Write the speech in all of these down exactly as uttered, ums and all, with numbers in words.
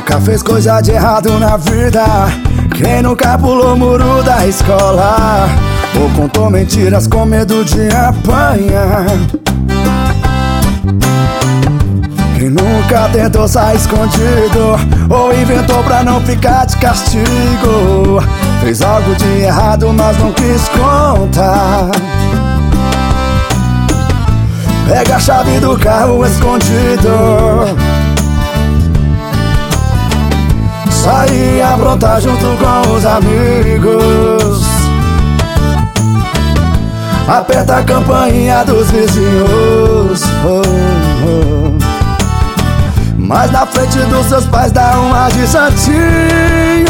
nunca fez coisa de errado na vida? Quem nunca pulou o muro da escola? Ou contou mentiras com medo de apanhar? Quem nunca tentou sair escondido? Ou inventou pra não ficar de castigo? Fez algo de errado, mas não quis contar. Pega a chave do carro escondido, sai e aprontar junto com os amigos. Aperta a campainha dos vizinhos, oh, oh. Mas na frente dos seus pais dá uma de santinho,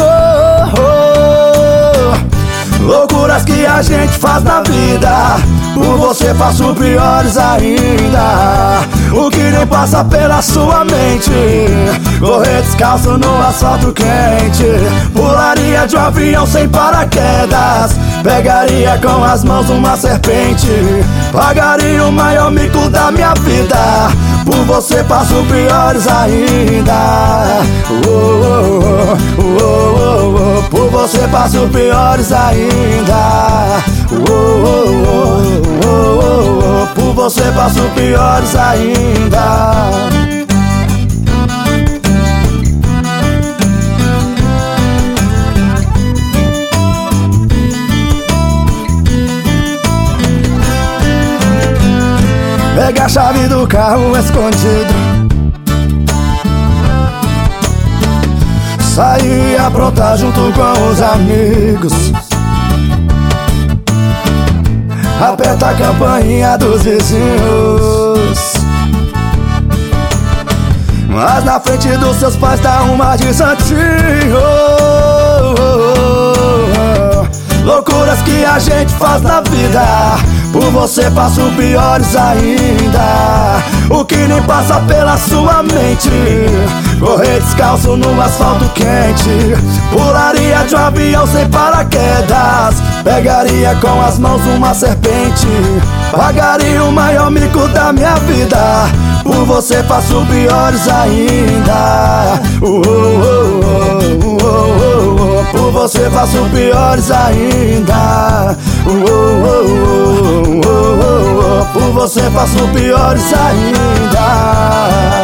oh, oh. Loucuras que a gente faz na vida, por você faço piores ainda. O que nem passa pela sua mente: correr descalço no asfalto quente, pularia de um avião sem paraquedas, pegaria com as mãos uma serpente, pagaria o maior mico da minha vida, por você passo piores ainda. Oh, oh, oh, oh, oh, por você passo piores ainda. Oh, oh, oh, oh, oh, por você passo piores ainda. Pega a chave do carro escondido, sai e aprontar junto com os amigos. Aperta a campainha dos vizinhos, mas na frente dos seus pais dá uma de santinho. Loucuras que a gente faz na vida, por você passo piores ainda. O que nem passa pela sua mente: correr descalço no asfalto quente, pularia de um avião sem paraquedas, pegaria com as mãos uma serpente, pagaria o maior mico da minha vida, por você faço piores ainda. Oh, oh, oh, oh, oh, oh, por você faço piores ainda. Oh, oh, oh, oh, oh, oh, por você faço piores ainda.